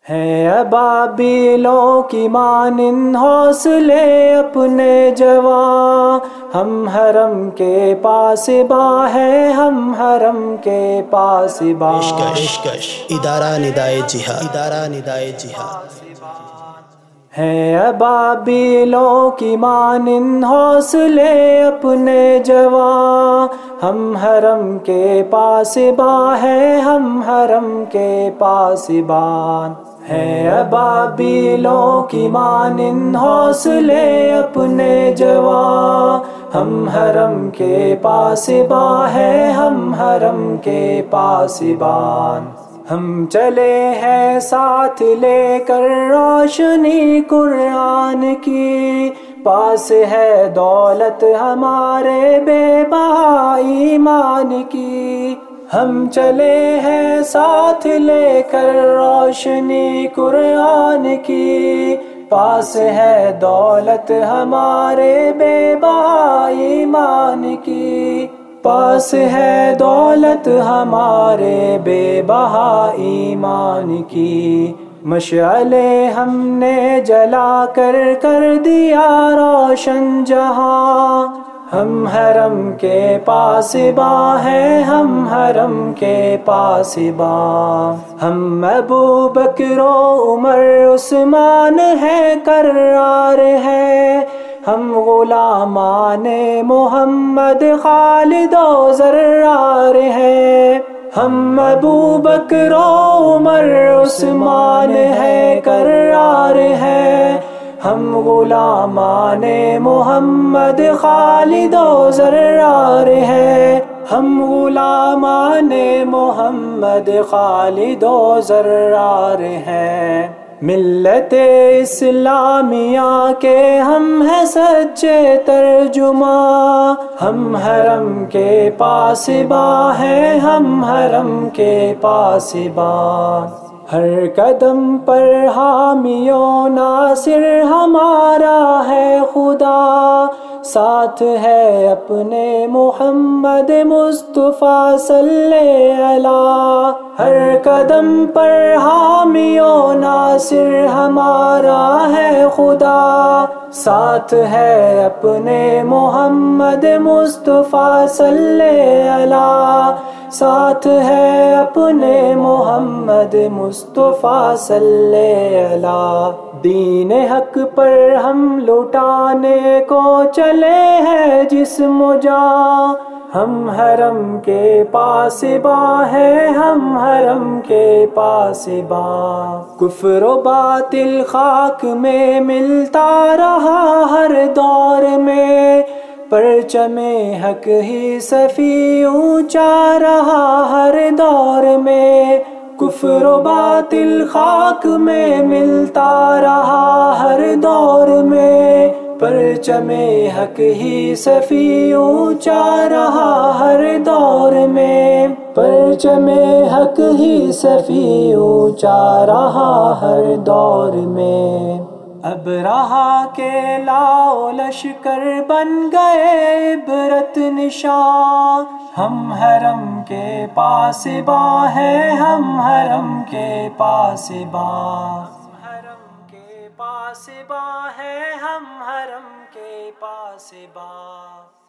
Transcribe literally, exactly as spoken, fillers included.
ہیں ابابیلوں کی مانند حوصلے اپنے جواں، ہم حرم کے پاسباں ہیں، ہم حرم کے پاسباں۔ پیشکش ادارہ ندائے جہاد، ادارہ ندائے جہاد۔ ہیں ابابیلوں کی مانند حوصلے اپنے جواں، ہم حرم کے پاسباں ہیں، ہم حرم کے پاسبان۔ ہیں ابابیلوں کی مانند حوصلے اپنے جواں، ہم حرم کے پاسباں ہیں، ہم حرم کے پاسبان۔ ہم چلے ہیں ساتھ لے کر روشنی قرآن کی، پاس ہے دولت ہمارے بے بہا ایمان کی۔ ہم چلے ہیں ساتھ لے کر روشنی قرآن کی، پاس ہے دولت ہمارے بے بہا ایمان کی، پاس ہے دولت ہمارے بے بہا ایمان کی۔ مشعلیں ہم نے جلا کر کر دیا روشن جہاں، ہم حرم کے پاسباں ہیں، ہم حرم کے پاسباں۔ ہم ابو بکر و عمر عثمان ہیں کرار ہیں، ہم غلامان محمد خالد و زرار ہیں۔ ہم ابو بکر و عمر عثمان ہیں کرار ہیں، ہم غلامان محمد خالد و زرار ہیں، ہم غلامان محمد خالد و زرار ہیں۔ ملت اسلامیہ کے ہم ہیں سچے ترجمہ، ہم حرم کے پاسباں ہیں، ہم حرم کے پاسباں۔ ہر قدم پر حامی و ناصر ہمارا ہے خدا، ساتھ ہے اپنے محمد مصطفیٰ صلی اللہ۔ ہر قدم پر حامی و ناصر ہمارا ہے خدا، ساتھ ہے اپنے محمد مصطفیٰ صلی اللہ، ساتھ ہے اپنے محمد مصطفیٰ صلی اللہ۔ دین حق پر ہم لٹانے کو چلے ہیں جسم و جاں، ہم حرم کے پاسباں ہیں، ہم حرم کے پاسباں۔ کفر و باطل خاک میں ملتا رہا ہر دور میں، پرچم حق ہی سفی اونچا رہا ہر دور میں۔ کفر و باطل خاک میں ملتا رہا ہر دور میں، پرچم حق ہی سفی اونچا رہا ہر دور میں، پرچم حق ہی سفی اونچا رہا ہر دور میں۔ اب رہا کے لاؤ لشکر بن گئے عبرت نشان، ہم حرم کے پاسباں ہیں، ہم حرم کے پاسباں۔ حرم کے پاسباں ہیں، ہم حرم کے پاسباں۔